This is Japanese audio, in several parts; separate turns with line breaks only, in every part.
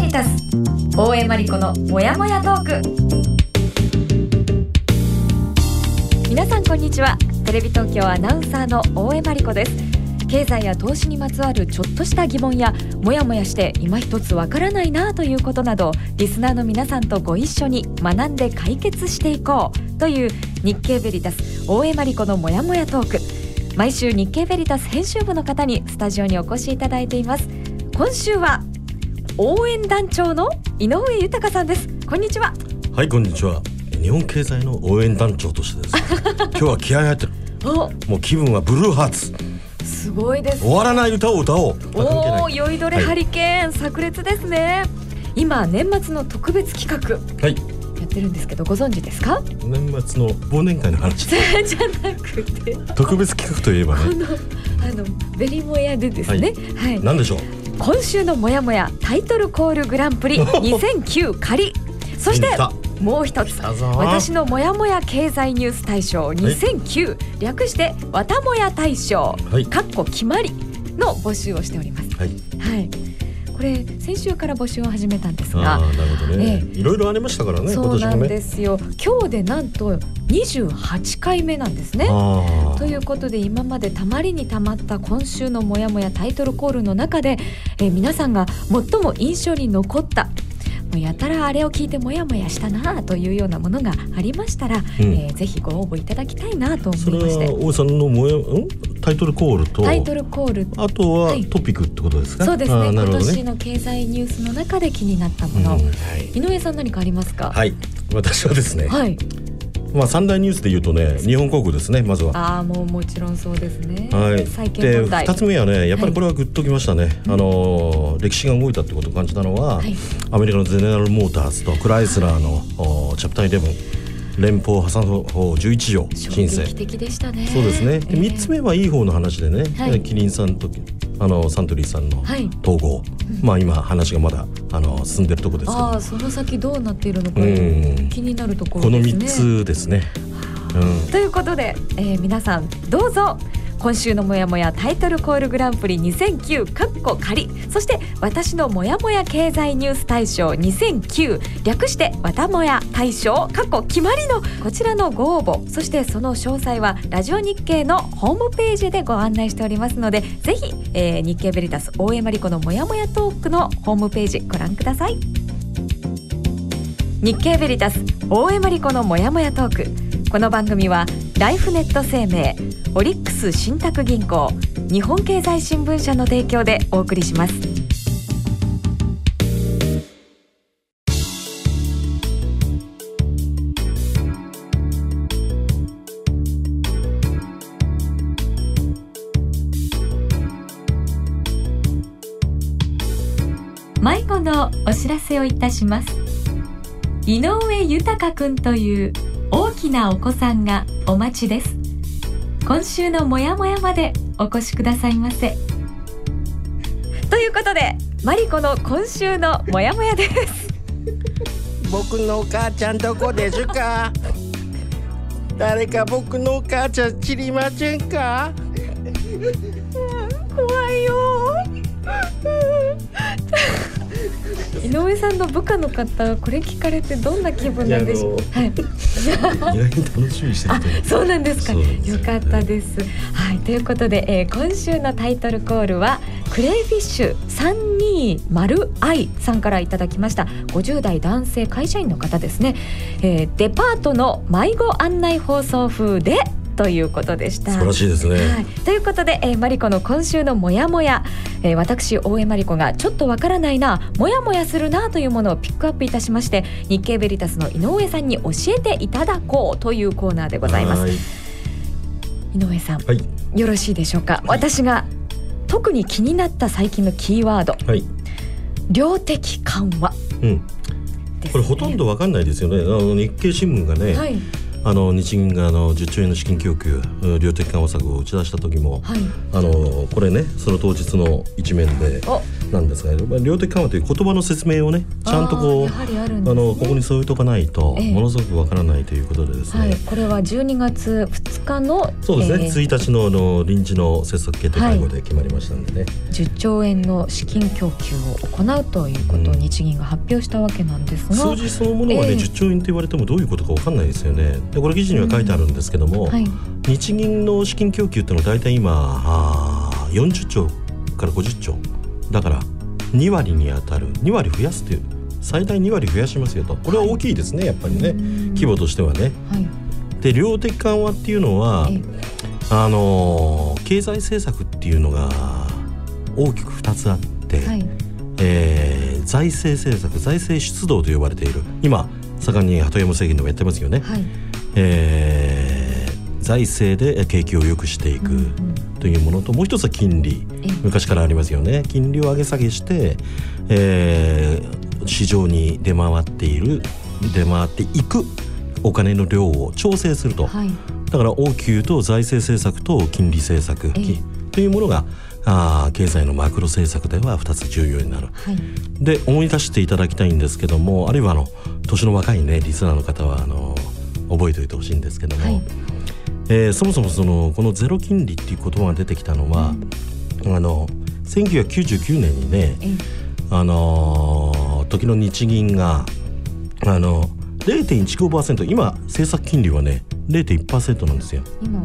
リタス大江真理子のもやもやトーク。皆さんこんにちは。テレビ東京アナウンサーの大江真理子です。経済や投資にまつわるちょっとした疑問やもやもやして今一つわからないなということなど、リスナーの皆さんとご一緒に学んで解決していこうという日経ベリタス大江真理子のもやもやトーク。毎週日経ベリタス編集部の方にスタジオにお越しいただいています。今週は応援団長の井上豊さんです。こんにちは。
はい、こんにちは。日本経済の応援団長としてです今日は気合い入ってるもう気分はブルーハーツ。
すごいです。
終わらない歌を歌おう。
おー、酔いどれハリケーン、炸裂ですね。今年末の特別企画、やってるんですけどご存知ですか？
年末の忘年会の話
じゃなくて
特別企画といえばね、
ベリモヤでですね、
何でしょう。
今週のもやもやタイトルコールグランプリ2009仮そしてもう一つ、私のもやもや経済ニュース大賞2009、略してわたもや大賞、かっこ決まりの募集をしております。これ先週から募集を始めたんですが、
なるほどね、いろいろありましたからね。
そうなんですよ。今日でなんと28回目なんですね。ということで今までたまりにたまった今週のもやもやタイトルコールの中で、皆さんが最も印象に残ったやたらあれを聞いてもやもやしたなというようなものがありましたら、ぜひご応募いただきたいなと思いまして。
それは大さんのタイトルコールとあとはトピックってことですか？
そうですね。今年の経済ニュースの中で気になったもの、井上さん何かありますか？
私はですね、三大ニュースで言うとね、日本航空ですね。まずは
もちろんそうですね。
債権問題。2つ目はね、やっぱりこれはグッときましたね。歴史が動いたってことを感じたのは、アメリカのゼネラルモーターズとクライスラーのチャプター11連邦破産法11条申請。
衝撃的でしたね。
そうですね。3つ目はいい方の話でね、キリンさんとサントリーさんの統合、今話がまだ進んでるところですけど、
その先どうなっているのか気になるところ
この
ですね。
3つですね。
ということで、皆さんどうぞ今週のもやもやタイトルコールグランプリ2009かっこ仮、そして私のもやもや経済ニュース大賞2009、略してわたもや大賞かっこ決まりのこちらのご応募、そしてその詳細はラジオ日経のホームページでご案内しておりますので、ぜひ、日経ベリタス大江真理子のもやもやトークのホームページご覧ください。日経ベリタス大江真理子のもやもやトーク。この番組はライフネット生命、オリックス信託銀行、日本経済新聞社の提供でお送りします。迷子のお知らせをいたします。井上豊くんという大きなお子さんがお待ちです。今週のもやもやまでお越しくださいませ。ということでマリコの今週のもやもやです
僕のお母ちゃんどこですか？誰か僕のお母ちゃん知りませんか？
怖いよ井上さんの部下の方、これ聞かれてどんな気分なんでしょう？
意外に楽しみにしてると思う。
そうなんですか。よかったです。ということで、今週のタイトルコールはクレイフィッシュ 320i さんからいただきました。50代男性会社員の方ですね。デパートの迷子案内放送風でということでした。
素晴らしいですね。
ということで、マリコの今週のもやもや、私大江マリコがちょっとわからないな、もやもやするなというものをピックアップいたしまして、日経ベリタスの井上さんに教えていただこうというコーナーでございます。井上さん、よろしいでしょうか？私が特に気になった最近のキーワード、量的緩和、
これほとんどわかんないですよね。日経新聞がね、日銀が10兆円の資金供給量的緩和策を打ち出した時も、これね、その当日の一面でなんですが、量的緩和という言葉の説明をねちゃんとこうここに添えとかないとものすごくわからないということでですね、
これは12月2日の
そうですね、1日の臨時の政策決定会合で決まりましたんでね、
10兆円の資金供給を行うということを日銀が発表したわけなんですが、
数字そのものはね、10兆円と言われてもどういうことかわかんないですよね。でこれ記事には書いてあるんですけども、日銀の資金供給っていうのは大体今40兆から50兆だから2割に当たる2割増やすという最大2割増やしますよと。これは大きいですね、やっぱりね、規模としてはね。で量的緩和っていうのは経済政策っていうのが大きく2つあって、財政政策、財政出動と呼ばれている、今盛んに鳩山政権でもやってますよね、財政で景気を良くしていくというものと、もう一つは金利、昔からありますよね。金利を上げ下げして、市場に出回っていくお金の量を調整すると、だから大きく言うと財政政策と金利政策というものが経済のマクロ政策では2つ重要になる、で思い出していただきたいんですけども、あるいは年の若いねリスナーの方は覚えておいてほしいんですけども、そもそもこのゼロ金利っていう言葉が出てきたのは、1999年にね、時の日銀が0.15%、 今政策金利はね 0.1% なんですよ。
今は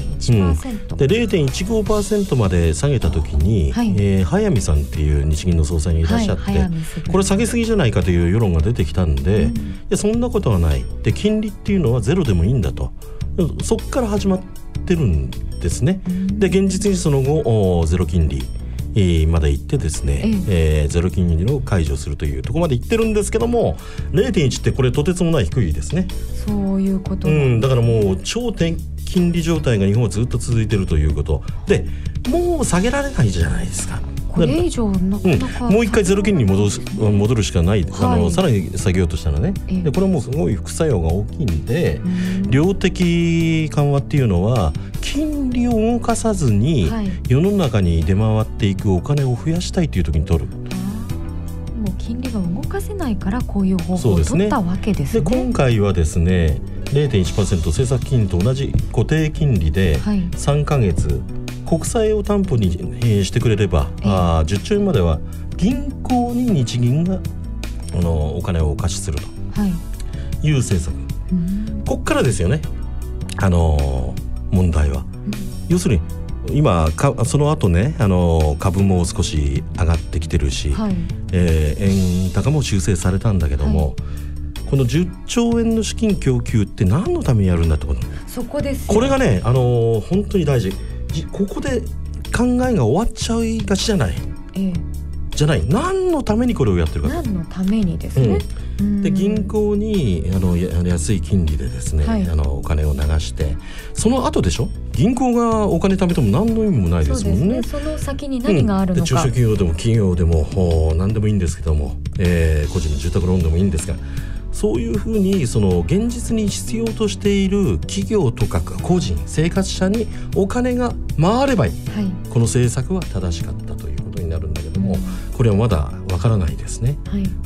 0.1%、
で 0.15% まで下げた時に、早見さんっていう日銀の総裁がいらっしゃって、これ下げすぎじゃないかという世論が出てきたんで、いやそんなことはない、で金利っていうのはゼロでもいいんだと、そこから始まってるんですね。で現実にその後ゼロ金利まで行ってですね、ゼロ金利を解除するというところまで行ってるんですけども、 0.1 ってこれとてつもない低いですね。
そういうこと、
だからもう超低金利状態が日本はずっと続いているということで、もう下げられないじゃないですか。
これ以上なかなか、
もう一回ゼロ金利に戻るしかない、さらに下げようとしたらね、でこれはもうすごい副作用が大きいんで、量的緩和っていうのは金利を動かさずに世の中に出回っていくお金を増やしたいという時に取る。
もう金利が動かせないからこういう方法を取ったわけですね。
で今回はですね 0.1% 政策金利と同じ固定金利で3ヶ月、国債を担保にしてくれれば10兆円までは銀行に日銀がお金をお貸しするという政策、こっからですよね、問題は。要するに今その後ね株も少し上がってきてるし、円高も修正されたんだけども、この10兆円の資金供給って何のためにやるんだってこと。
そこですよ。
これがね本当に大事。ここで考えが終わっちゃいがちじゃない、じゃない、何のためにこれをやってるか。
何のためにですね、
で銀行に安い金利でですね、お金を流して、その後でしょ、銀行がお金貯めても何の意味もないですもんね。
その先に何があるのか、
で中小企業でも企業でも何でもいいんですけども、個人の住宅ローンでもいいんですが、そういうふうに現実に必要としている企業とか個人生活者にお金が回ればいい、この政策は正しかったということになるんだけども、これはまだわからないですね。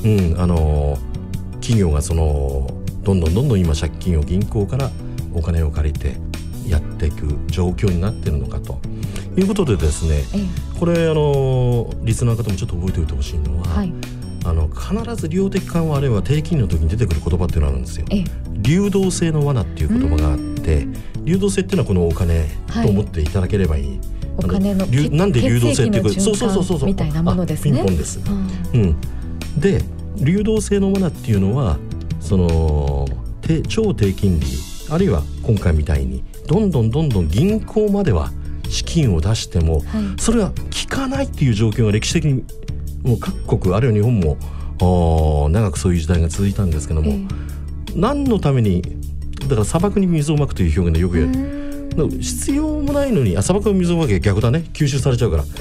企業がどんどん今借金を銀行からお金を借りてやっていく状況になっているのかということでですね、これリスナーの方もちょっと覚えておいてほしいのは、必ず量的緩和あるいは低金利の時に出てくる言葉っていうのがあるんですよ。流動性の罠っていう言葉があって、流動性っていうのはこのお金と思っていただければいい、
お金の
なんで流動性っていうか、
そうみたいなものですね。
ピンポンです、で流動性の罠っていうのは超低金利あるいは今回みたいにどんどん銀行までは資金を出しても、それが効かないっていう状況が歴史的にもう各国あるいは日本も長くそういう時代が続いたんですけども、何のためにだから砂漠に水をまくという表現でよく言う、必要もないのに砂漠の水をまけば逆だね、吸収されちゃうから、だ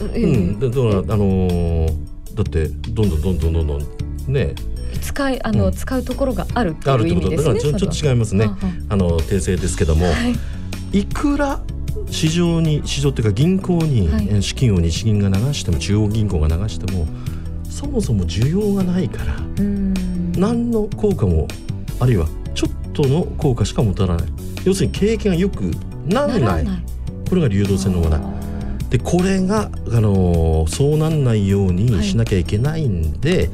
ってどんどんね
使うところがあるっていう意味ですね。
だからちょっと違いますね。訂正ですけども、いくら市場っていうか銀行に資金を日銀が流しても、中央銀行が流してもそもそも需要がないから何の効果も、あるいはちょっとの効果しか持たない、要するに景気が良くならない、これが流動性の罠で、これが、そうなんないようにしなきゃいけないんで、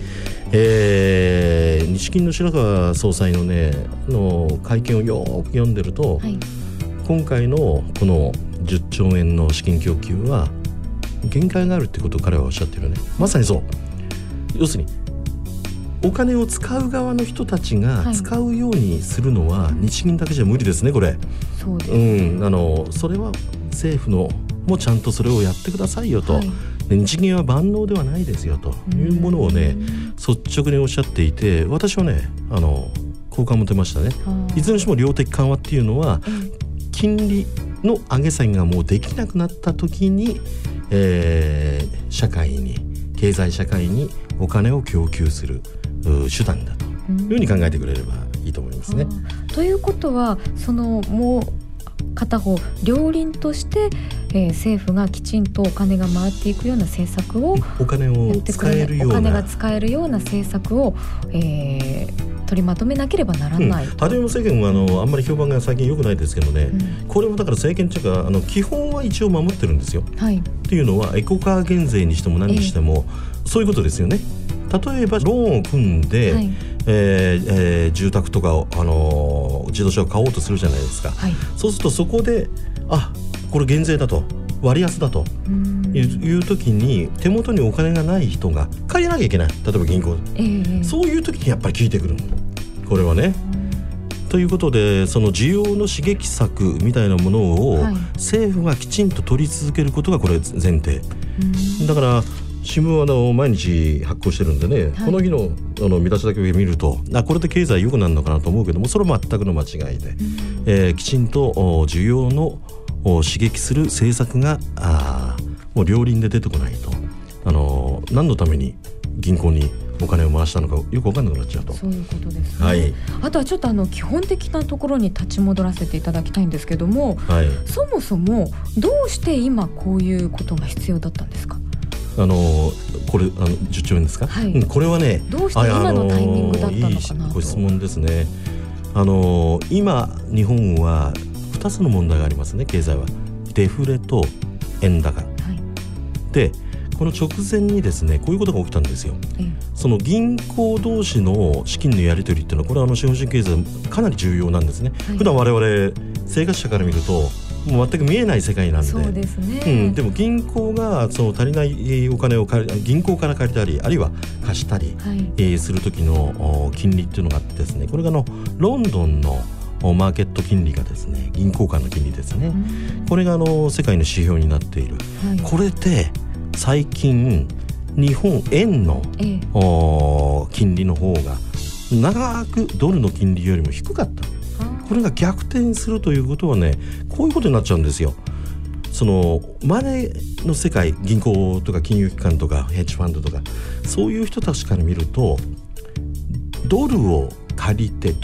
日銀の白川総裁のねの会見をよく読んでると、今回のこの10兆円の資金供給は限界があるってことを彼はおっしゃってるよね。まさにそう。要するにお金を使う側の人たちが使うようにするのは日銀だけじゃ無理ですね、これ。
そうですね。
それは政府のもちゃんとそれをやってくださいよと、日銀は万能ではないですよというものをね率直におっしゃっていて、私はね好感持てましたね。いずれにしても量的緩和っていうのは、金利の上げ下げがもうできなくなった時に、社会に経済社会にお金を供給する手段だというふうに考えてくれればいいと思いますね。
ということはもう片方両輪として、政府がきちんとお金が回っていくような政策を
お金を使えるような
お金が使えるような政策を、取りまとめなければならない、
ハレム政権はあんまり評判が最近良くないですけどね、これもだから政権というか基本は一応守ってるんですよ、っていうのはエコカー減税にしても何にしても、そういうことですよね。例えばローンを組んで、住宅とかを、自動車を買おうとするじゃないですか、そうするとそこでこれ減税だと割安だという時に手元にお金がない人が借りなきゃいけない、例えば銀行で、そういう時にやっぱり効いてくるのこれはね。ということでその需要の刺激策みたいなものを政府がきちんと取り続けることがこれ前提だから、新聞は毎日発行してるんでね、この日の見出しだけ見るとこれで経済良くなるのかなと思うけども、それは全くの間違いで、きちんと需要の刺激する政策がもう両輪で出てこないと何のために銀行にお金を回したのかよく分かんなくなっちゃうと。
そういうことですね、あとはちょっと基本的なところに立ち戻らせていただきたいんですけども、そもそもどうして今こういうことが必要だったんですか？
これ10兆円ですか、これはね
どうして今のタイミングだったのかなと。
いいご質問ですね。今日本は2つの問題がありますね。経済はデフレと円高、でこの直前にですねこういうことが起きたんですよ、その銀行同士の資金のやり取りっていうのはこれは資本主義経済かなり重要なんですね、普段我々生活者から見るともう全く見えない世界なんで。
そうですね、
でも銀行がその足りないお金を銀行から借りたりあるいは貸したり、する時の金利っていうのがあってですね、これがロンドンのマーケット金利がですね、銀行間の金利ですね、これが世界の指標になっている、これで最近日本円の、金利の方が長くドルの金利よりも低かった。これが逆転するということはね、こういうことになっちゃうんですよ。そのマネーの世界、銀行とか金融機関とかヘッジファンドとかそういう人たちから見ると、ドルを借りて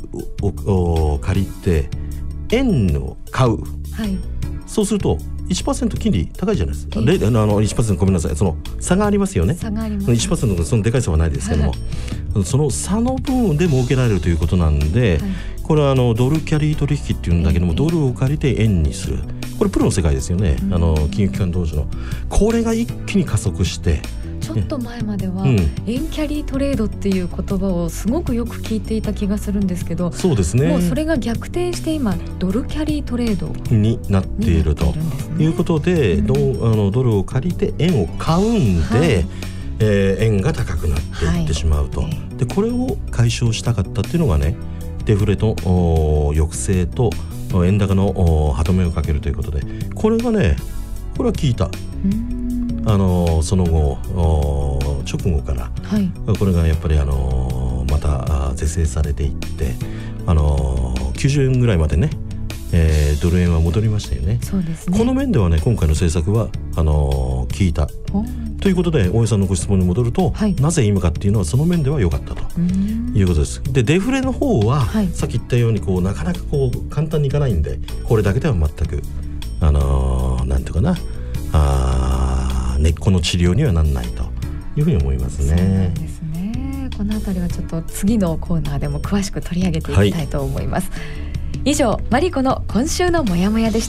円を買う、そうすると 1% 金利高いじゃないですか。1% ごめんなさい、その差がありますよね。
差があります、
1% のそのでかい差はないですけども、その差の分で儲けられるということなんで、これはドルキャリー取引っていうんだけども、ドルを借りて円にする、これプロの世界ですよね、金融機関同士の。これが一気に加速して、
ちょっと前までは、円キャリートレードっていう言葉をすごくよく聞いていた気がするんですけど、
そうですね、
もうそれが逆転して今ドルキャリートレード
になっているということで、ドルを借りて円を買うんで、円が高くなっていってしまうと、でこれを解消したかったっていうのがね、デフレの抑制と円高の歯止めをかけるということで、これがね、これは効いた。その後直後から、これがやっぱりまた是正されていって、90円ぐらいまでね、ドル円は戻りましたよね。
そうですね。
この面ではね、今回の政策は効いたということで、大江さんのご質問に戻ると、なぜ今かっていうのはその面では良かったということです。でデフレの方は、さっき言ったようになかなか簡単にいかないんで、これだけでは全くなんていうかな、根っこの治療にはなんないというふうに思いますね。
そうなんですね。このあたりはちょっと次のコーナーでも詳しく取り上げていきたいと思います、以上マリコの今週のモヤモヤでした。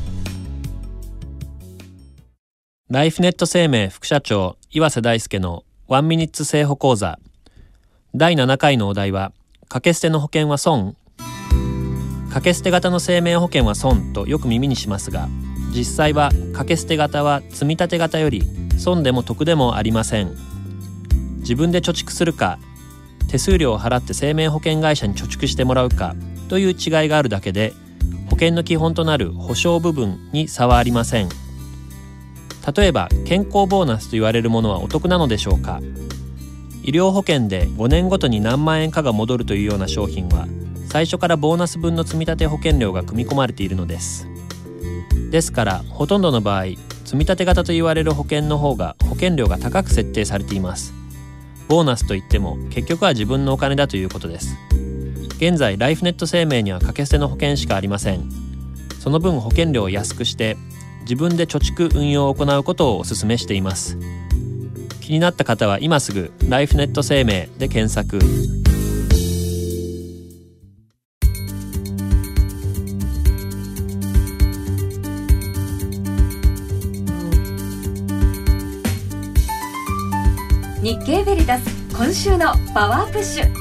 ライフネット生命副社長岩瀬大輔のワンミニッツ生保講座第7回のお題は掛け捨ての保険は損？掛け捨て型の生命保険は損とよく耳にしますが、実際は掛け捨て型は積み立て型より損でも得でもありません。自分で貯蓄するか、手数料を払って生命保険会社に貯蓄してもらうかという違いがあるだけで、保険の基本となる保証部分に差はありません。例えば健康ボーナスと言われるものはお得なのでしょうか。医療保険で5年ごとに何万円かが戻るというような商品は、最初からボーナス分の積立保険料が組み込まれているのです。ですからほとんどの場合、積立型と言われる保険の方が保険料が高く設定されています。ボーナスといっても結局は自分のお金だということです。現在ライフネット生命には掛け捨ての保険しかありません。その分保険料を安くして自分で貯蓄運用を行うことをお勧めしています。気になった方は今すぐライフネット生命で検索。
日経ベリタス今週のパワープッシュ。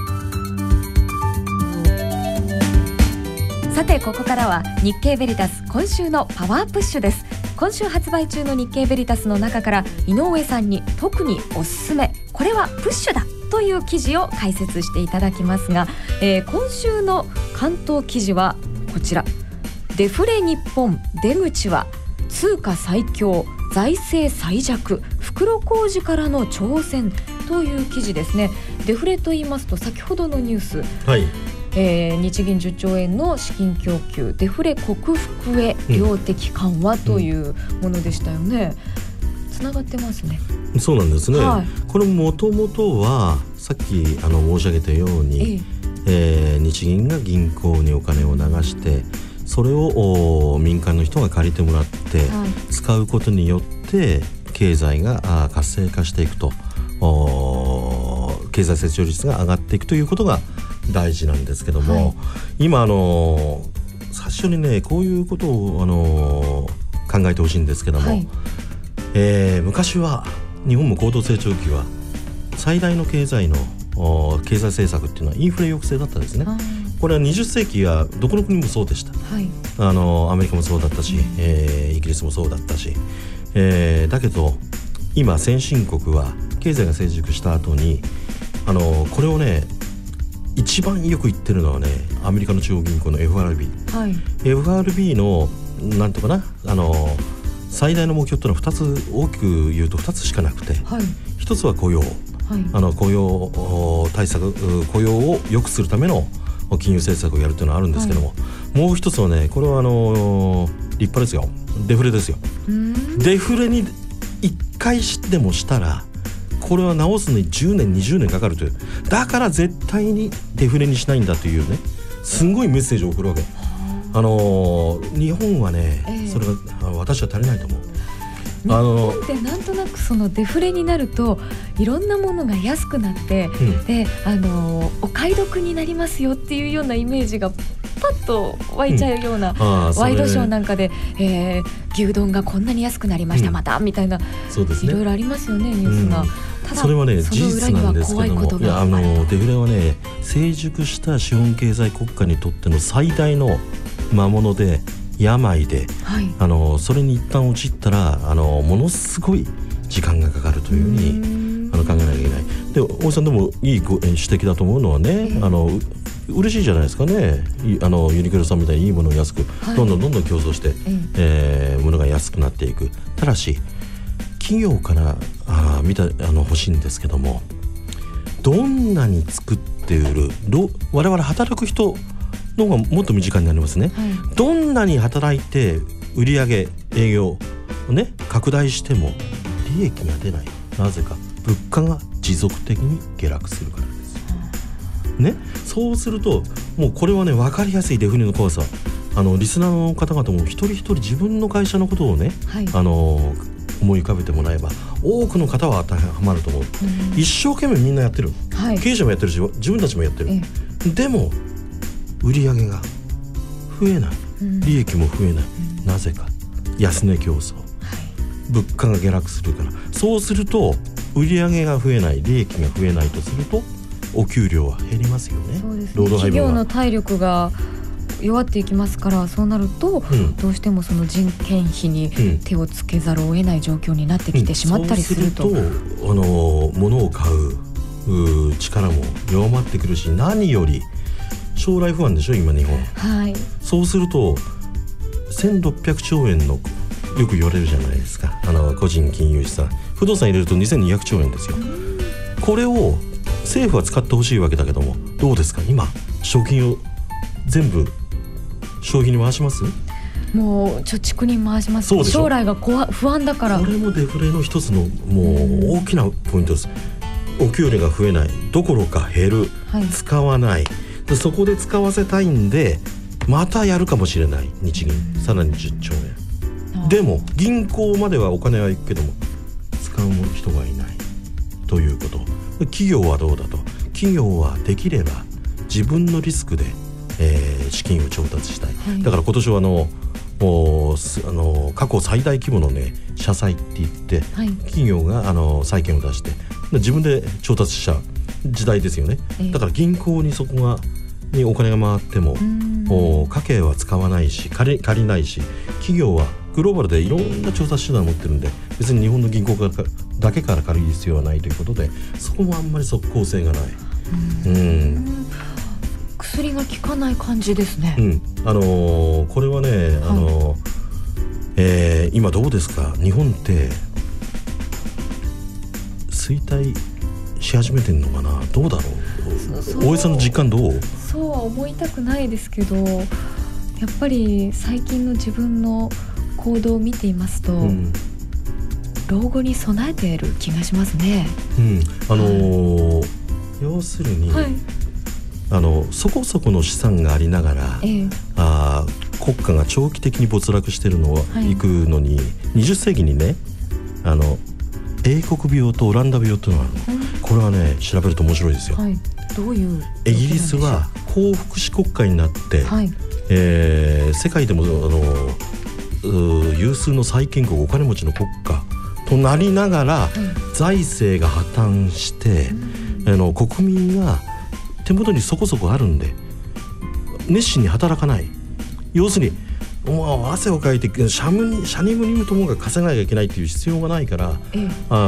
さてここからは日経ベリタス今週のパワープッシュです。今週発売中の日経ベリタスの中から井上さんに特におすすめ、これはプッシュだという記事を解説していただきますが、今週の関東記事はこちら、デフレ日本出口は通貨最強財政最弱袋小路からの挑戦という記事ですね。デフレと言いますと先ほどのニュース、日銀10兆円の資金供給、デフレ克服へ量的緩和というものでしたよね。つながってますね。
そうなんですね、これもともとはさっき申し上げたように、日銀が銀行にお金を流してそれを民間の人が借りてもらって使うことによって経済が活性化していくと、経済成長率が上がっていくということが大事なんですけども、今最初にねこういうことを考えてほしいんですけども、昔は日本も高度成長期は最大の経済政策っていうのはインフレ抑制だったんですね。これは20世紀はどこの国もそうでした、アメリカもそうだったし、イギリスもそうだったし、だけど今先進国は経済が成熟した後にこれをね一番よく言ってるのはねアメリカの中央銀行の FRB、FRB のなんとかな最大の目標というのは2つ、大きく言うと2つしかなくて、1つは雇用、雇用対策、雇用を良くするための金融政策をやるというのはあるんですけども、もう一つはねこれは立派ですよ、デフレですよ。デフレに1回でもしたらこれは直すのに10年20年かかるという、だから絶対にデフレにしないんだというねすごいメッセージを送るわけ。日本はね、それが私は足りないと思う。
日本ってなんとなくそのデフレになるといろんなものが安くなって、でお買い得になりますよっていうようなイメージがパッと湧いちゃうような、ワイドショーなんかで、牛丼がこんなに安くなりました、またみたいな、いろいろありますよねニュースが。ただ
それはね事実なんですけども、デフレはね成熟した資本経済国家にとっての最大の魔物で病で、それに一旦陥ったらものすごい時間がかかるというふうに考えなきゃいけない。で大井さんでもいい指摘だと思うのはね、嬉しいじゃないですかね。ユニクロさんみたいにいいものを安く、どんどん競争して、物が安くなっていく。ただし企業から見た欲しいんですけども、どんなに作って売る我々働く人の方がもっと身近になりますね、どんなに働いて売上営業をね拡大しても利益が出ない。なぜか物価が持続的に下落するからですね。そうするともうこれはね分かりやすいデフレの怖さ。リスナーの方々も一人一人自分の会社のことをね、 思い浮かべてもらえば多くの方は当てはまると思う、一生懸命みんなやってる、経営者もやってるし自分たちもやってる、でも売り上げが増えない、利益も増えない、なぜか安値競争、物価が下落するから。そうすると売り上げが増えない、利益が増えないとするとお給料は減りますよね。
そうですね、
労働配分は
企業の体力が弱っていきますから、そうなると、どうしてもその人件費に手をつけざるを得ない状況になってきてしまったりすると、
そうすると物を買う力も弱まってくるし、何より将来不安でしょ今日本、そうすると1600兆円のよく言われるじゃないですか、個人金融資産不動産入れると2200兆円ですよ。これを政府は使ってほしいわけだけども、どうですか今賞金を全部消費に回します？
もう貯蓄に回します。将来が不安だから。
これもデフレの一つのもう大きなポイントです。お給料が増えないどころか減る、使わないで、そこで使わせたいんでまたやるかもしれない日銀、さらに10兆円でも銀行まではお金は行くけども使う人がいないということ。企業はどうだと、企業はできれば自分のリスクで、資金を調達したい、だから今年は過去最大規模のね社債って言って、企業が債券を出して自分で調達しちゃう時代ですよね。だから銀行にそこにお金が回っても家計は使わないし借りないし、企業はグローバルでいろんな調達手段を持ってるんで、別に日本の銀行だけから借りる必要はないということで、そこもあんまり即効性がない。
薬が効かない感じですね。
これはね、今どうですか日本って衰退し始めてんのかな、どうだろう。大江さんの実感どう？
そうは思いたくないですけど、やっぱり最近の自分の行動を見ていますと、老後に備えている気がしますね。要するに、そこそこの資産がありながら、国家が長期的に没落しているのを行くのに、20世紀にね英国病とオランダ病というのがあるの、これはね調べると面白いですよ。どういう
イギリスは高福祉国家になって、世界でも有数の債権国、お金持ちの国家となりながら、財政が破綻して、国民が手元にそこそこあるんで熱心に働かない。要するに汗をかいてシャニムニムともが稼がなきゃいけないっていう必要がないから、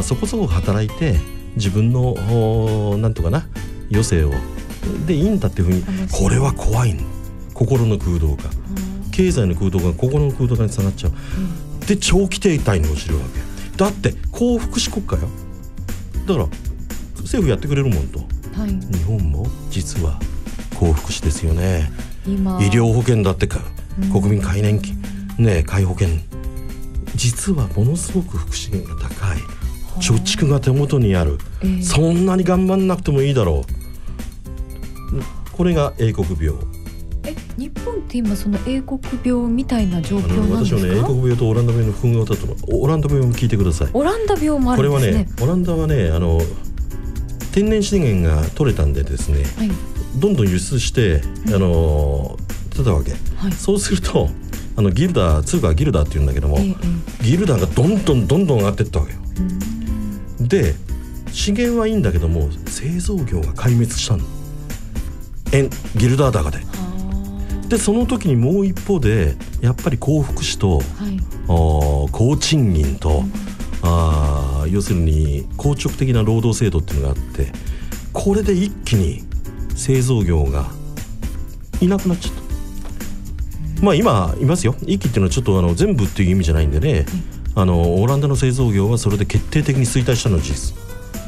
そこそこ働いて自分のなんとかな余生をでいいんだっていうふうに、これは怖いの。心の空洞化、経済の空洞化が心の空洞化につながっちゃう。で長期停滞に陥るわけだって。高福祉国家よ。だから政府やってくれるもんと、日本も実は高福祉ですよね。今医療保険だってか、国民皆年金、皆保険、実はものすごく福祉が高い。貯蓄が手元にある、そんなに頑張んなくてもいいだろう。これが英国病。
日本って今その英国病みたいな状況なんですか？
私はね、英国病とオランダ病の複合だと、オランダ病も聞いてください。
オランダ病もあるんですね。
これはね、オランダはね、天然資源が取れたんでですね、どんどん輸出して出たわけ、そうするとギルダー、通貨はギルダーっていうんだけども、ギルダーがどんどん上がっていったわけよ。で資源はいいんだけども製造業が壊滅したの、ギルダー高で。でその時にもう一方でやっぱり高福祉と、高賃金と、要するに硬直的な労働制度っていうのがあって、これで一気に製造業がいなくなっちゃった。今いますよ。一気っていうのはちょっと全部っていう意味じゃないんでね、オランダの製造業はそれで決定的に衰退したのは事実。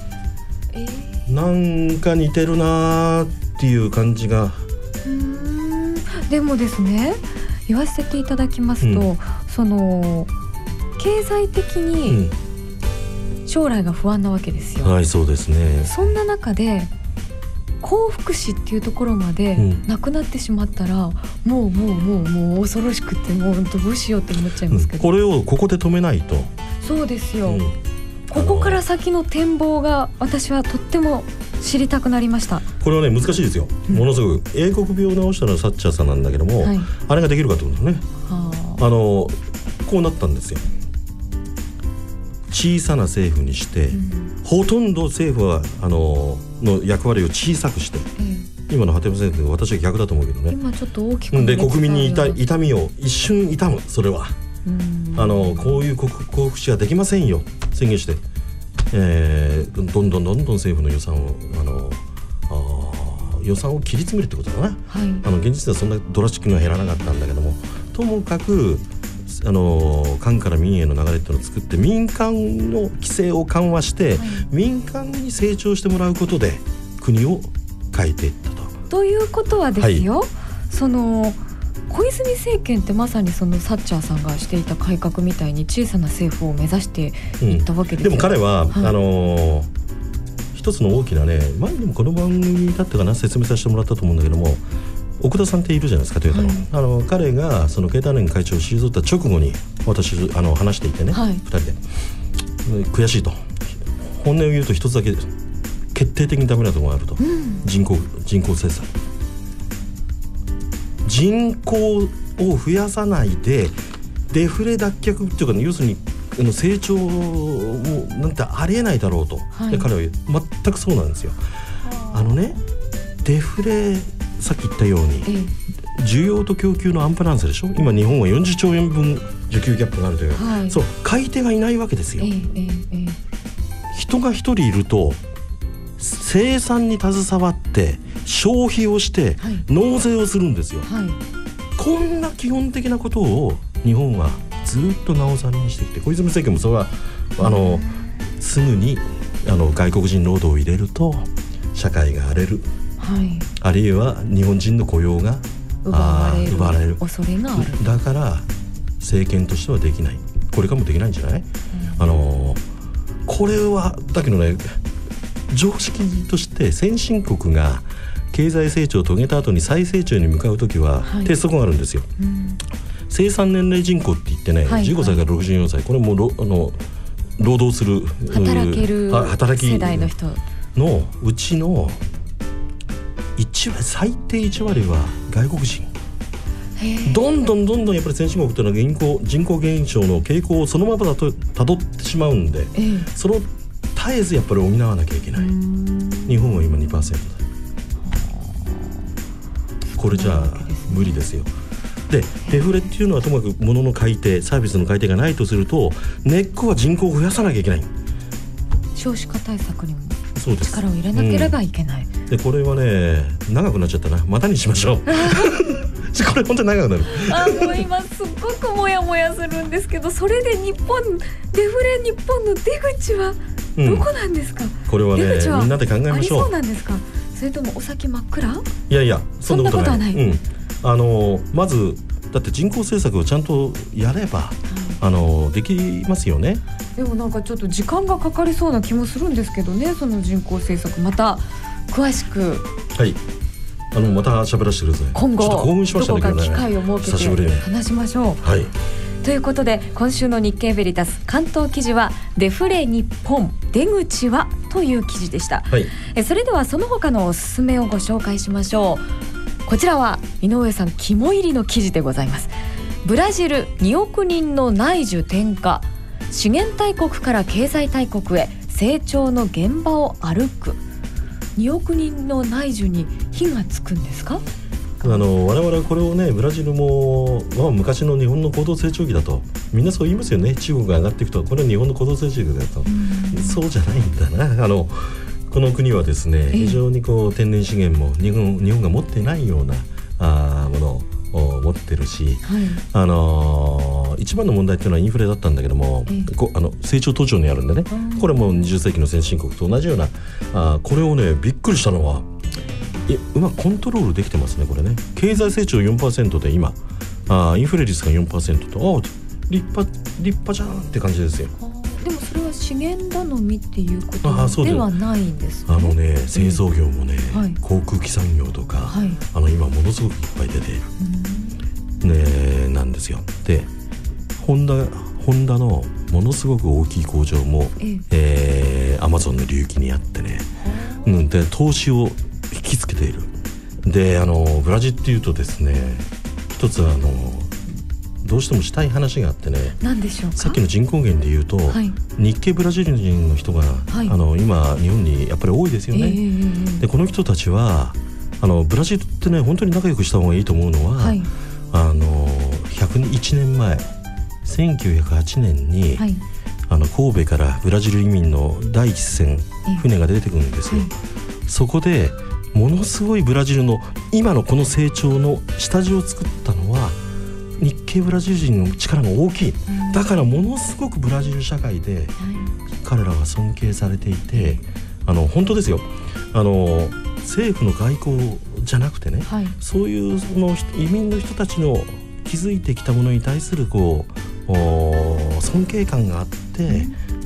なんか似てるなっていう感じが。
でもですね、言わせていただきますと、その経済的に将来が不安なわけですよ。
そうですね。
そんな中で幸福史っていうところまでなくなってしまったら、もう恐ろしくて、もうどうしようって思っちゃいますけど、
これをここで止めないと。
そうですよ、ここから先の展望が私はとっても知りたくなりました。
これはね難しいですよ、ものすごく。英国病を治したのはサッチャーさんなんだけども、あれができるかってことですね。こうなったんですよ。小さな政府にして、ほとんど政府はの役割を小さくして、今のハテム政府は私は逆だと思うけどね。
今ちょっと大きく
で国民に痛みを一瞬痛む、それはこういう幸福史はできませんよ宣言して、どんどん政府の予算を切り詰めるってことだな、現実ではそんなドラスチックには減らなかったんだけども、ともかく官から民への流れっていうのを作って、民間の規制を緩和して、民間に成長してもらうことで国を変えていったと。
ということはですよ、その小泉政権ってまさにそのサッチャーさんがしていた改革みたいに小さな政府を目指していったわけですよ、
でも彼は、一つの大きなね、前にもこの番組だったかな説明させてもらったと思うんだけども、奥田さんっているじゃないですか、トヨタの、彼がその経団連会長を退いた直後に私話していてね、2人で悔しいと、本音を言うと一つだけ決定的にダメなところがあると、人口政策、人口を増やさないでデフレ脱却っていうか、ね、要するに成長もなんてありえないだろうと、で彼は全くそうなんですよ。デフレ、さっき言ったように、需要と供給のアンバランスでしょ。今日本は40兆円分需給ギャップがあるという、そう買い手がいないわけですよ。人が一人いると生産に携わって消費をして納税をするんですよ、こんな基本的なことを日本はずっとなおざりにしてきて、小泉政権もそれはすぐに外国人労働を入れると社会が荒れる、あるいは日本人の雇用が奪われる
恐れがある。
だから政権としてはできない、これからもできないんじゃない、これはだけどね、常識として先進国が経済成長を遂げた後に再成長に向かうときは鉄則があるんですよ、生産年齢人口って言ってね、15歳から64歳、これも労働する
働ける世代の人
のうちの最低1割は外国人。どんどんやっぱり先進国というのは人口減少の傾向をそのままだと辿ってしまうんで、それを絶えずやっぱり補わなきゃいけない。日本は今 2% だ。これじゃあ無理ですよ。でデフレっていうのはともかく物の買い手、サービスの買い手がないとすると、根っこは人口を増やさなきゃいけない。
少子化対策にも力を入れなければいけない、
でこれはね長くなっちゃったな、またにしましょうこれ本当に長くなる。
もう今すっごくモヤモヤするんですけど、それでデフレ日本の出口はどこなんですか、
これはねみんなで考えましょう。あり
そうなんですか、それともお先真っ暗？
いやそんなことはない。まずだって人口政策をちゃんとやれば、できますよね。
でもなんかちょっと時間がかかりそうな気もするんですけどね、その人口政策また詳しく、
また喋らせてください。
今後
ちょっと興奮しましたね、
どこか機会を設けて話しましょう。ということで今週の日経ベリタス関東記事はデフレ日本出口はという記事でした、それではその他のおすすめをご紹介しましょう。こちらは井上さん肝入りの記事でございます。ブラジル2億人の内需転化、資源大国から経済大国へ成長の現場を歩く。2億人の内需に火がつくんですか？
我々これをね、ブラジルも、昔の日本の高度成長期だとみんなそう言いますよね。中国が上がっていくとこれは日本の高度成長期だと、そうじゃないんだな。この国はですね、非常に天然資源も日本が持ってないようなものを持ってるし、一番の問題っていうのはインフレだったんだけども、成長途上にあるんでね、これも20世紀の先進国と同じようなこれをね、びっくりしたのはうまくコントロールできてますね。これね、経済成長 4% で今インフレ率が 4% と立派じゃんって感じですよ。
でもそれは市資源頼みっていうことではないんですかね。
製造業もね、航空機産業とか、今ものすごくいっぱい出ている、なんですよ。でホンダのものすごく大きい工場も、アマゾンの流域にあってね、で投資を引きつけている。でブラジルっていうとですね、一つどうしてもしたい話があってね。
何でしょうか。
さっきの人口減でいうと、日系ブラジル人の人が、今日本にやっぱり多いですよね。でこの人たちはブラジルってね、本当に仲良くした方がいいと思うのは、101年前1908年に、神戸からブラジル移民の第一線船が出てくるんですよ。そこでものすごいブラジルの今のこの成長の下地を作ったのは日系ブラジル人の力が大きい。だからものすごくブラジル社会で彼らは尊敬されていて、本当ですよ。政府の外交じゃなくてね、そういうその移民の人たちの築いてきたものに対する尊敬感があって、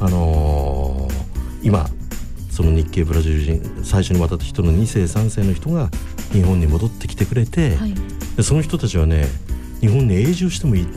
今その日系ブラジル人最初に渡った人の2世3世の人が日本に戻ってきてくれて、でその人たちはね、日本に永住してもいい。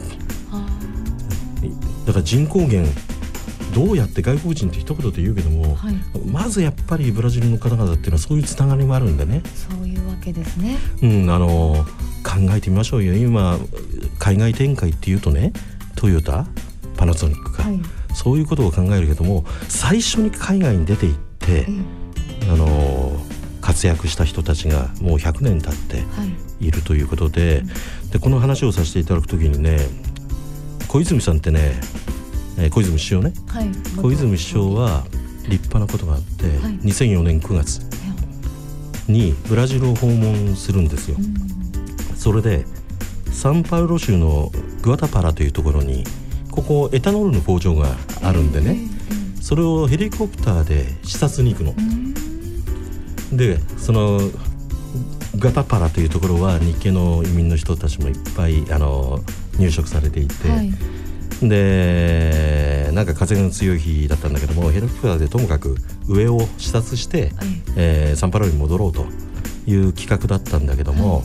だから人口減どうやって外国人って一言で言うけども、まずやっぱりブラジルの方々っていうのはそういうつながりもあるんでね。
そういうわけですね。
考えてみましょうよ。今海外展開っていうとね、トヨタ、パナソニックか、そういうことを考えるけども、最初に海外に出て行って、活躍した人たちがもう100年経っているということで、でこの話をさせていただくときにね、小泉さんってね、小泉首相ね、小泉首相は立派なことがあって、2004年9月にブラジルを訪問するんですよ。それでサンパウロ州のグアタパラというところに、ここエタノールの工場があるんでね、それをヘリコプターで視察に行くの。でそのグアタパラというところは日系の移民の人たちもいっぱい入植されていて、でなんか風が強い日だったんだけども、ヘリコプターでともかく上を視察して、サンパウロに戻ろうという企画だったんだけども、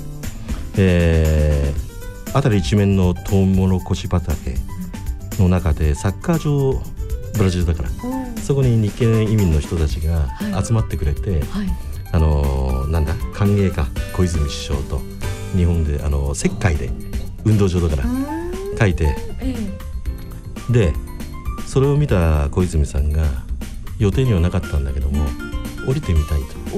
辺り一面のトウモロコシ畑の中でサッカー場、ブラジルだからそこに日系移民の人たちが集まってくれて、なんだ歓迎か、小泉首相と日本で石灰で運動場だから書いて、でそれを見た小泉さんが予定にはなかったんだけども降りてみたい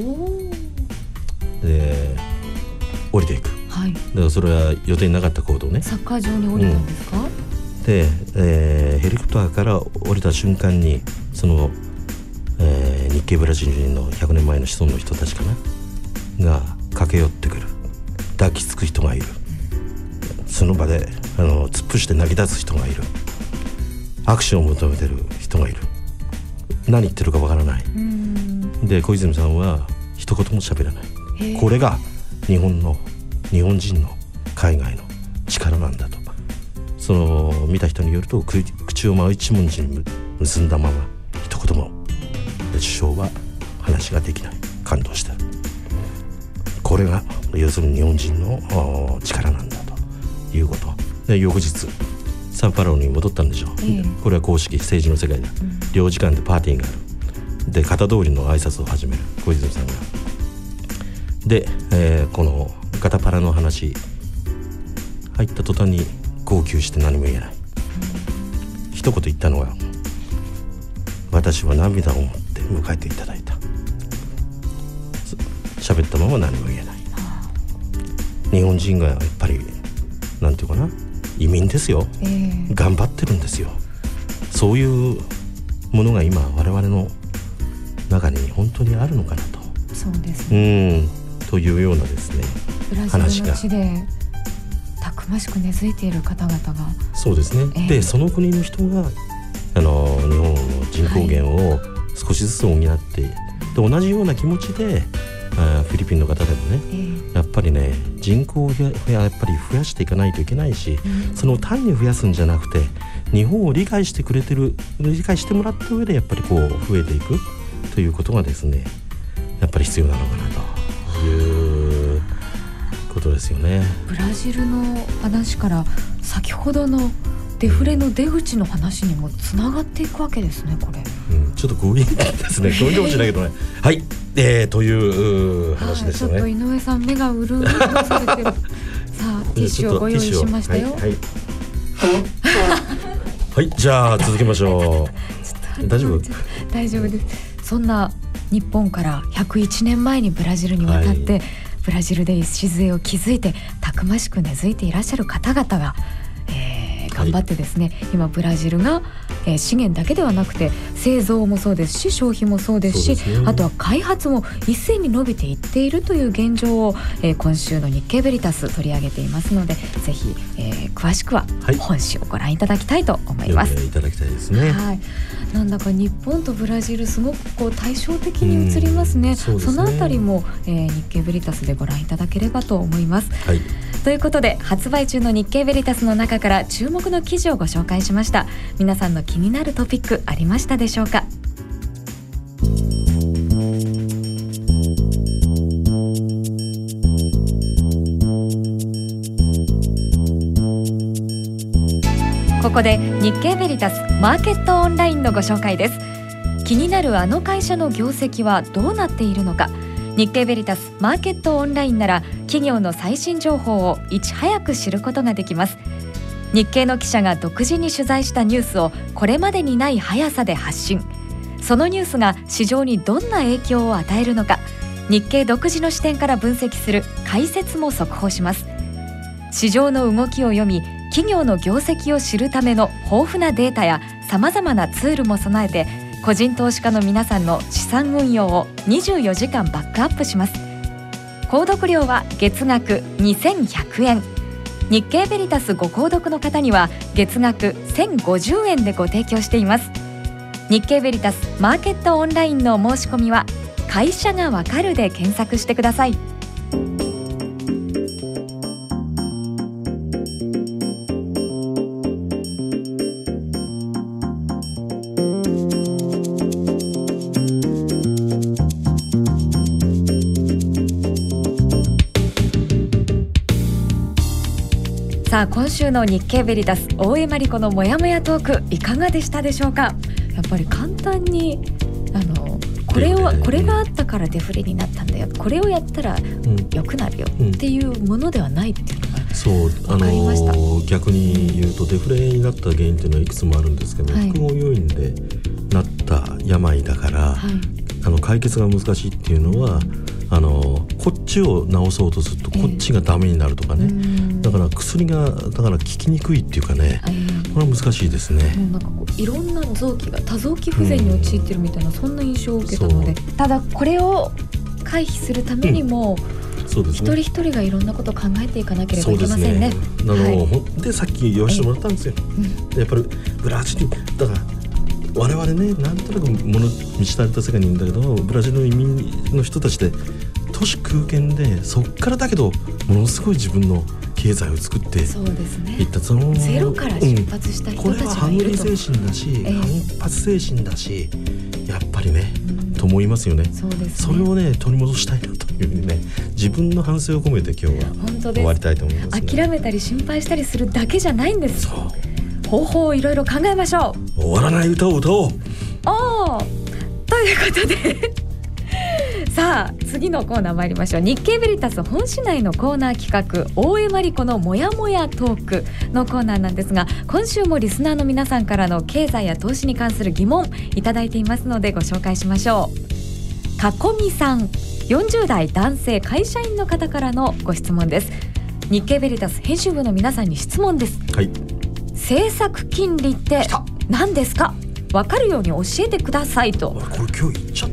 と。で降りていく。だからそれは予定になかった行動ね。
サッカー場に降りたんですか。
で、ヘリコプターから降りた瞬間にその、日系ブラジル人の100年前の子孫の人たちかなが駆け寄ってくる。抱きつく人がいる。その場で突っ伏して泣き出す人がいる。握手を求めてる人がいる。何言ってるかわからない。で小泉さんは一言も喋らない。これが日本人の海外の力なんだと。その見た人によると口を真一文字に結んだまま一言も首相は話ができない。感動した。これが要するに日本人の力なんだということ。で翌日サンパウロに戻ったんでしょう。これは公式政治の世界だ。領事館でパーティーがある。で型通りの挨拶を始める小泉さんが。で、このガタパラの話入った途端に号泣して何も言えない。一言言ったのは、私は涙を持って迎えていただいた。喋ったまま何も言えない。日本人がやっぱりなんていうかな、移民ですよ、頑張ってるんですよ。そういうものが今我々の中に本当にあるのかなと。
そうですね。
というようなですね、
ブラジルの地でたくましく根付いている方々が。そうですね。
でその国の人が日本の人口減を少しずつ補って、で同じような気持ちでフィリピンの方でもね、やっぱりね人口をやっぱり増やしていかないといけないし、その単に増やすんじゃなくて日本を理解してもらった上でやっぱりこう増えていくということがですねやっぱり必要なのかなということですよね。
ブラジルの話から先ほどのデフレの出口の話にもつながっていくわけですねこれ、
ちょっと強引ですね強引かもしれないけどねはい、という話ですよね。
ちょっと井上さん目がうるうるされてるさあティッシュをご用意しましたよ。
はい、じゃあ続きましょう。大丈夫？
大丈夫です。そんな日本から101年前にブラジルに渡って、ブラジルで礎を築いてたくましく根付いていらっしゃる方々が、頑張ってですね、今ブラジルが、資源だけではなくて製造もそうですし消費もそうですし、あとは開発も一斉に伸びていっているという現状を、今週の日経ベリタス取り上げていますのでぜひ、詳しくは本誌をご覧いただきたいと思います。
いただきたいですね。
はい、なんだか日本とブラジルすごくこう対照的に映りますね。そのあたりも、日経ベリタスでご覧いただければと思います。
はい、
ということで発売中の日経ベリタスの中から注目の記事をご紹介しました。皆さんの気になるトピックありましたでしょうか。ここで日経ベリタスマーケットオンラインのご紹介です。気になるあの会社の業績はどうなっているのか、日経ベリタスマーケットオンラインなら企業の最新情報をいち早く知ることができます。日経の記者が独自に取材したニュースをこれまでにない速さで発信。そのニュースが市場にどんな影響を与えるのか、日経独自の視点から分析する解説も速報します。市場の動きを読み企業の業績を知るための豊富なデータやさまざまなツールも備えて個人投資家の皆さんの資産運用を24時間バックアップします。購読料は月額2100円。日経ベリタスご購読の方には月額1050円でご提供しています。日経ベリタスマーケットオンラインのお申し込みは会社がわかるで検索してください。さあ今週の日経ベリタス大江真理子のもやもやトークいかがでしたでしょうか。やっぱり簡単にこれがあったからデフレになったんだよ、これをやったら良くなるよっていうものではないっていうのが分かりました。
逆に言うとデフレになった原因っていうのはいくつもあるんですけど、複合要因でなった病だから、解決が難しいっていうのはこっちを治そうとするとこっちがダメになるとかね、だから薬が効きにくいっていうかね、これは難しいですね。
なんかこういろんな臓器が多臓器不全に陥ってるみたいな、そんな印象を受けたので、ただこれを回避するためにも、そうですね、一人一人がいろんなことを考えていかなければいけませんね。
でさっき言わせてもらったんですよ、やっぱりブラジルだから我々ね、なんとなく満ち足りた世界にいるんだけど、ブラジルの移民の人たちで都市空間でそっからだけどものすごい自分の経済を作っていった、
ゼロから出発した人たちがいると、
これはハングリー精神だし、反発精神だし、やっぱりね、と思いますよね。それをね取り戻したいなというふうにね、自分の反省を込めて今日は終わりたいと思います、ね。
諦めたり心配したりするだけじゃないんです。方法をいろいろ考えましょ
う。終わらない歌を歌おう。
ということでさあ次のコーナー参りましょう。日経ベリタス本誌内のコーナー企画、大江真理子のもやもやトークのコーナーなんですが、今週もリスナーの皆さんからの経済や投資に関する疑問いただいていますのでご紹介しましょう。かこみさん、40代男性会社員の方からのご質問です。日経ベリタス編集部の皆さんに質問です。
はい。
政策金利って何ですか、分かるように教えてくださいと。
これ今日言っちゃった。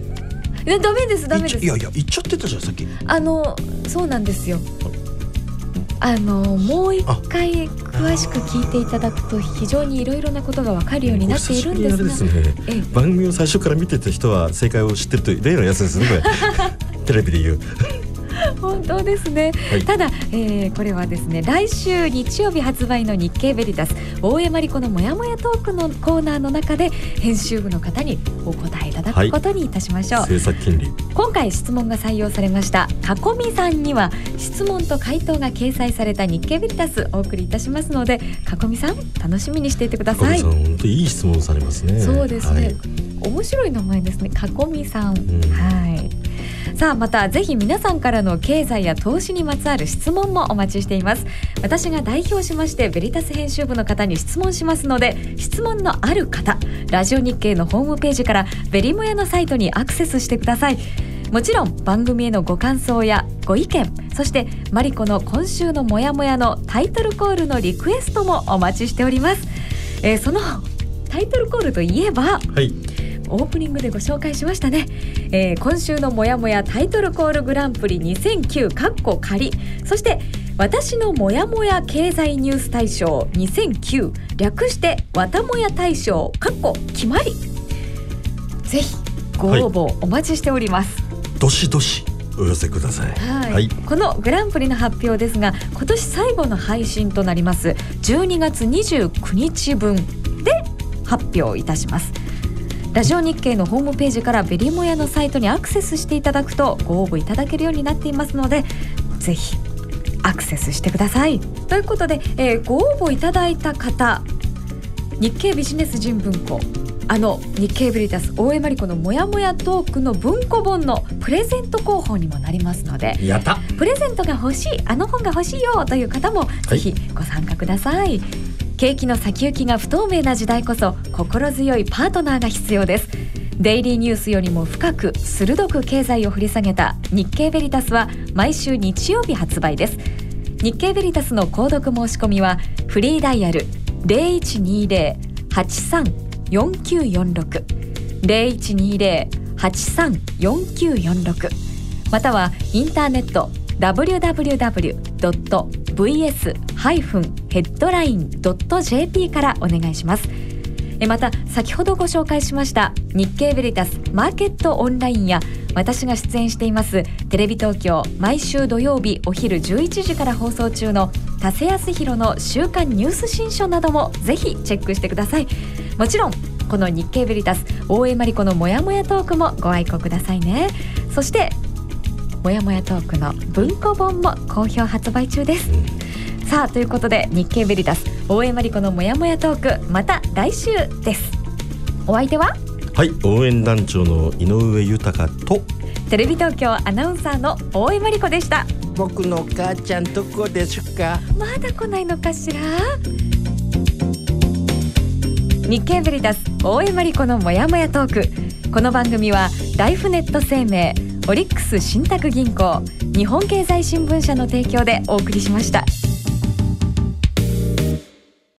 ダメです。
いや言っちゃってたじゃんさっき。
そうなんですよ。もう一回詳しく聞いていただくと非常にいろいろなことが分かるようになっているんですが、
番組を最初から見てた人は正解を知ってるという例のやつですねこれテレビで言う
本当ですね、はい、ただ、これはですね来週日曜日発売の日経ベリタス大江真理子のもやもやトークのコーナーの中で編集部の方にお答えいただくことにいたしましょう、
はい、制作権利。
今回質問が採用されましたかこみさんには質問と回答が掲載された日経ベリタスお送りいたしますので、かこみさん楽しみにしていてください。
かこみさん本当にいい質問されますね。
そうですね、
はい、
面白い名前ですね、かこみさん、はい。さあまたぜひ皆さんからの経済や投資にまつわる質問もお待ちしています。私が代表しましてベリタス編集部の方に質問しますので、質問のある方ラジオ日経のホームページからベリモヤのサイトにアクセスしてください。もちろん番組へのご感想やご意見、そしてマリコの今週のモヤモヤのタイトルコールのリクエストもお待ちしております。そのタイトルコールといえば、はい、オープニングでご紹介しましたね、今週のモヤモヤタイトルコールグランプリ2009カッコ仮、そして私のモヤモヤ経済ニュース大賞2009略してわたもや大賞カッコ決まり、ぜひご応募お待ちしております、はい、
どしどしお寄せください、
はいはい、このグランプリの発表ですが今年最後の配信となります12月29日分で発表いたします。ラジオ日経のホームページからベリモヤのサイトにアクセスしていただくとご応募いただけるようになっていますので、ぜひアクセスしてください。ということで、ご応募いただいた方、日経ビジネス人文庫、日経ベリタス大江真理子のもやもやトークの文庫本のプレゼント候補にもなりますので、
やった
プレゼントが欲しい、本が欲しいよという方もぜひご参加ください。景気の先行きが不透明な時代こそ心強いパートナーが必要です。デイリーニュースよりも深く鋭く経済を掘り下げた日経ベリタスは毎週日曜日発売です。日経ベリタスの購読申し込みはフリーダイヤル 0120-83-4946 0120-83-4946 またはインターネット www.vs-headline.jp からお願いします。また先ほどご紹介しました日経ベリタスマーケットオンラインや私が出演していますテレビ東京毎週土曜日お昼11時から放送中の田瀬康弘の週刊ニュース新書などもぜひチェックしてください。もちろんこの日経ベリタス大江真理子のもやもやトークもご愛顧くださいね。そしてもやもやトークの文庫本も好評発売中です。さあということで日経ベリタス大江真理子のもやもやトークまた来週です。お相手は
応援団長の井上豊と
テレビ東京アナウンサーの大江真理子でした。
僕のお母ちゃんどこですか？
まだ来ないのかしら。日経ベリタス大江真理子のもやもやトーク、この番組はライフネット生命、オリックス信託銀行、日本経済新聞社の提供でお送りしました。